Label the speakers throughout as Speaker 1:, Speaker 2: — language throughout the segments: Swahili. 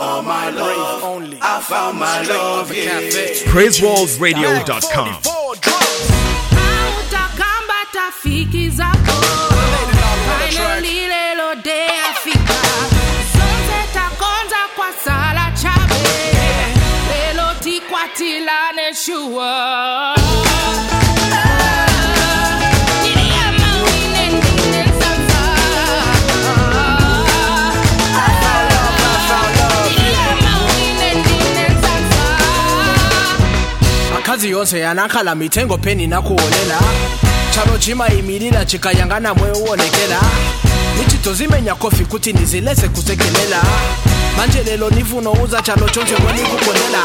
Speaker 1: all my love. Only. I found my love, yeah.
Speaker 2: PraiseWorldRadio.com.
Speaker 3: Utakamba tafiki zako finally lelo day afika sonse takonza kwa sala chabe lelo tikwatila neshua
Speaker 4: kazi yonse yanakhala mitengo peni nakuolela chalo chima imirira chikayangana mwe uonekela nichitozimenya kofi kuti nizilese kusekelela manje lelo nivuno uza chalo chonse mweni kukolela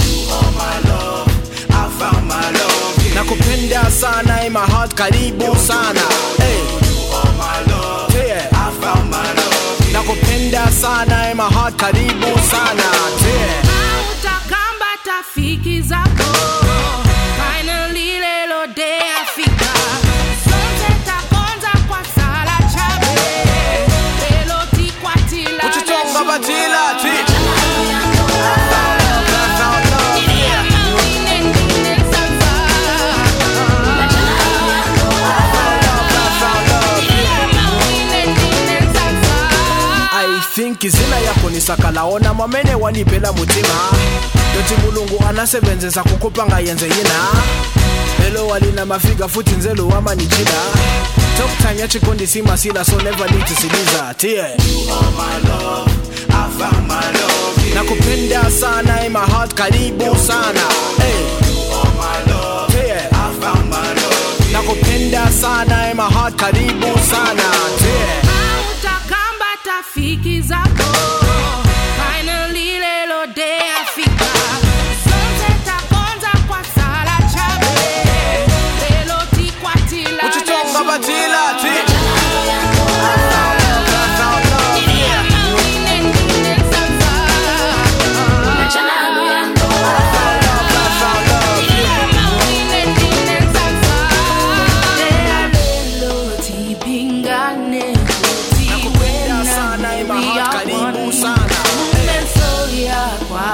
Speaker 4: nakupenda sana in my heart karibu sana hey. Yeah. Nakupenda sana in my heart karibu sana yeah.
Speaker 3: Utakamba tafiki zako finally lelo day afika sonse takonza kwa sala chabe lelo tikwatila
Speaker 4: uchitonga batila ti Izina yako nisakalaona mamene wanipela mutima Doti mulungu anasebenzesa kukupanga yenze yina Lelo walina mafiga futi nzelu wama nichida Talk time ya chikondi sima sila so never need to siliza Tie
Speaker 1: You are my love, I found my love, yeah.
Speaker 4: Nakupenda sana in my heart karibu sana hey.
Speaker 1: You are my love,
Speaker 4: Tie
Speaker 1: I found my love, yeah.
Speaker 4: Nakupenda sana in my heart karibu sana Tie
Speaker 3: Utakamba tafiki zako finally lelo day afika sonse takonza kwa sala chabe lelo tikwatila
Speaker 4: uchitonga batila ti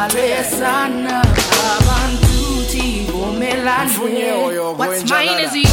Speaker 3: What's mine is yours.